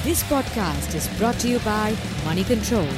This podcast is brought to you by Money Control.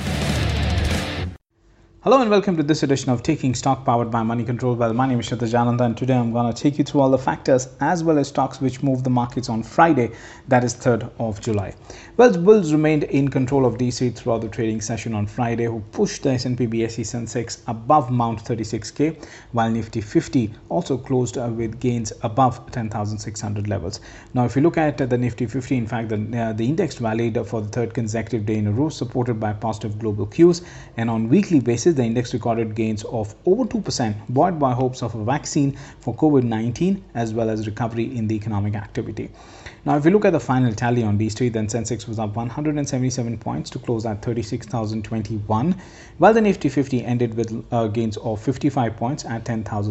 Hello and welcome to this edition of Taking Stock powered by Money Control. Well, my name is Shraddha Jananda and today I'm going to take you through all the factors as well as stocks which moved the markets on Friday, that is 3rd of July. Well, the bulls remained in control of DC throughout the trading session on Friday, who pushed the S&P BSE Sensex above Mount 36K, while Nifty 50 also closed with gains above 10,600 levels. Now, if you look at the Nifty 50, in fact, the index rallied for the third consecutive day in a row, supported by positive global cues, and on weekly basis, the index recorded gains of over 2%, buoyed by hopes of a vaccine for COVID-19 as well as recovery in the economic activity. Now, if you look at the final tally on these three, then Sensex was up 177 points to close at 36,021, while the Nifty 50 ended with gains of 55 points at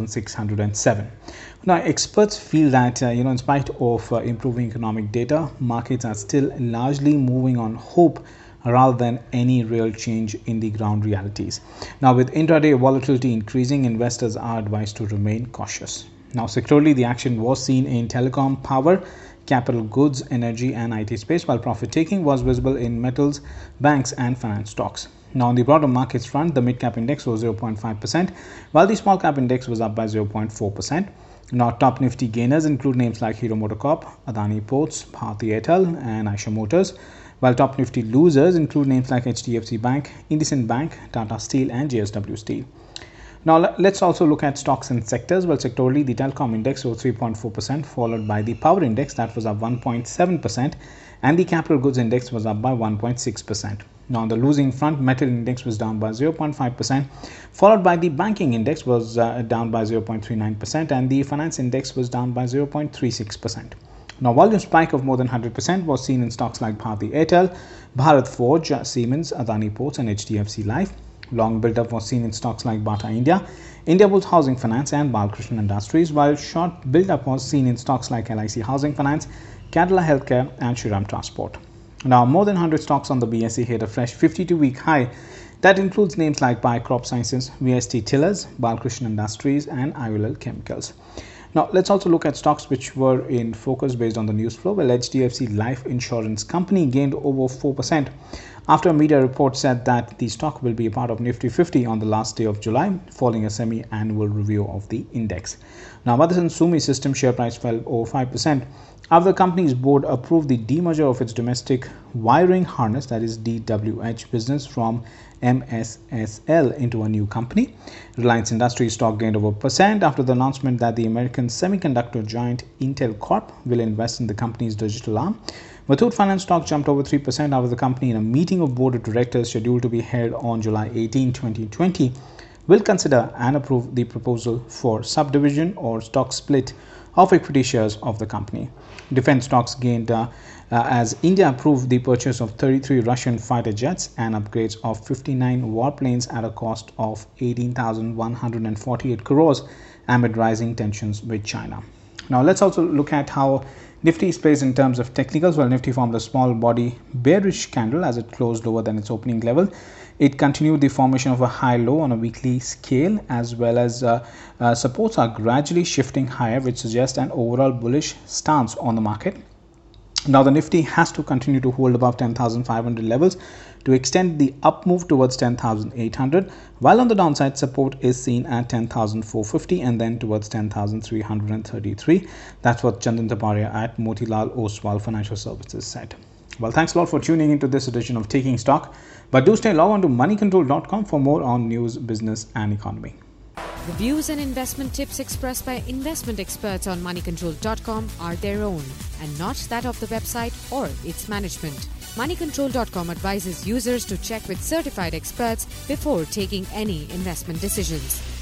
10,607. Now, experts feel that, in spite of improving economic data, markets are still largely moving on hope rather than any real change in the ground realities. Now, with intraday volatility increasing, investors are advised to remain cautious. Now, sectorally, the action was seen in telecom, power, capital goods, energy and IT space, while profit taking was visible in metals, banks and finance stocks. Now, on the broader markets front, the mid-cap index was 0.5%, while the small-cap index was up by 0.4%. Now, top Nifty gainers include names like Hero MotoCorp, Adani Ports, Bharti Airtel and Eicher Motors, while top Nifty losers include names like HDFC Bank, IndusInd Bank, Tata Steel and JSW Steel. Now, let's also look at stocks and sectors. Well, sectorally, the telecom index rose 3.4%, followed by the power index that was up 1.7%, and the capital goods index was up by 1.6%. Now, on the losing front, metal index was down by 0.5%, followed by the banking index was down by 0.39%, and the finance index was down by 0.36%. Now, volume spike of more than 100% was seen in stocks like Bharti Airtel, Bharat Forge, Siemens, Adani Ports and HDFC Life. Long build-up was seen in stocks like Bata India, Indiabulls Housing Finance and Balkrishna Industries, while short build-up was seen in stocks like LIC Housing Finance, Cadila Healthcare and Shriram Transport. Now, more than 100 stocks on the BSE hit a fresh 52-week high. That includes names like Bayer Crop Sciences, VST Tillers, Balkrishna Industries and IOL Chemicals. Now, let's also look at stocks which were in focus based on the news flow. Well, HDFC Life Insurance Company gained over 4% after a media report said that the stock will be a part of Nifty 50 on the last day of July, following a semi-annual review of the index. Now, Motherson Sumi System share price fell over 5% after the company's board approved the demerger of its domestic wiring harness, that is DWH business, from MSSL into a new company. Reliance Industries stock gained over 1% after the announcement that the American semiconductor giant Intel Corp will invest in the company's digital arm. Muthoot Finance stock jumped over 3% after the company, in a meeting of board of directors scheduled to be held on July 18, 2020, will consider and approve the proposal for subdivision or stock split of equity shares of the company. Defense stocks gained as India approved the purchase of 33 Russian fighter jets and upgrades of 59 warplanes at a cost of 18,148 crores amid rising tensions with China. Now, let's also look at how Nifty is placed in terms of technicals. Well, Nifty formed a small body bearish candle as it closed lower than its opening level. It continued the formation of a high low on a weekly scale, as well as supports are gradually shifting higher, which suggests an overall bullish stance on the market. Now, the Nifty has to continue to hold above 10,500 levels to extend the up move towards 10,800, while on the downside support is seen at 10,450 and then towards 10,333. That's what Chandan Taparia at Motilal Oswal Financial Services said. Well, thanks a lot for tuning into this edition of Taking Stock, but do stay logged on to moneycontrol.com for more on news, business and economy. The views and investment tips expressed by investment experts on moneycontrol.com are their own and not that of the website or its management. Moneycontrol.com advises users to check with certified experts before taking any investment decisions.